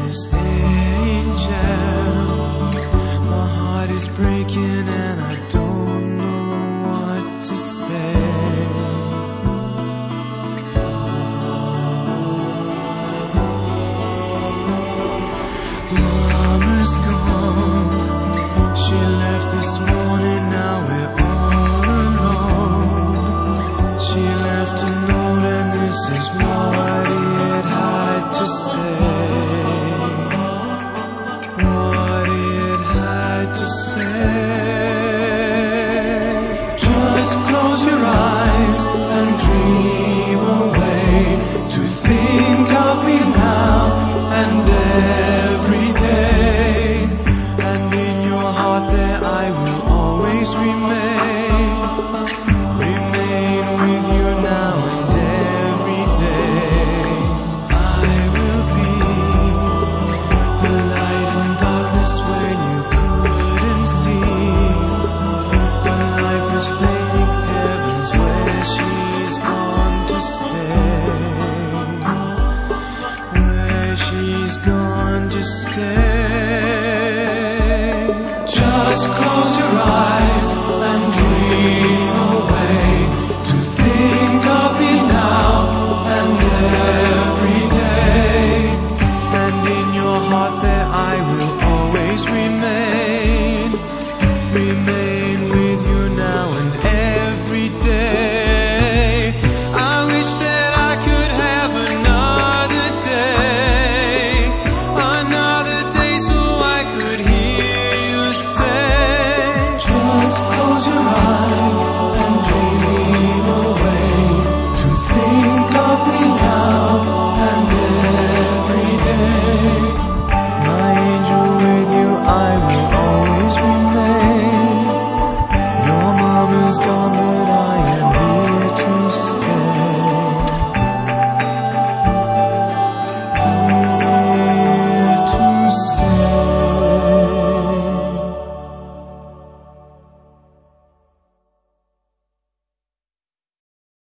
this angel. My heart is breaking and I don't know what to say. Mama's gone, she left this morning, now we're all alone. She left a note and this is what it had to say. What it had to say. Just close your eyes and dream away, to think of me now and every day. And in your heart there I will always remain. Remain with you now and every day. I will be the light in darkness when you couldn't see. When life is fading, heaven's where she's gone to stay. Where she's gone to stay. Just close your eyes and dream away, to think of me now and every day. And in your heart there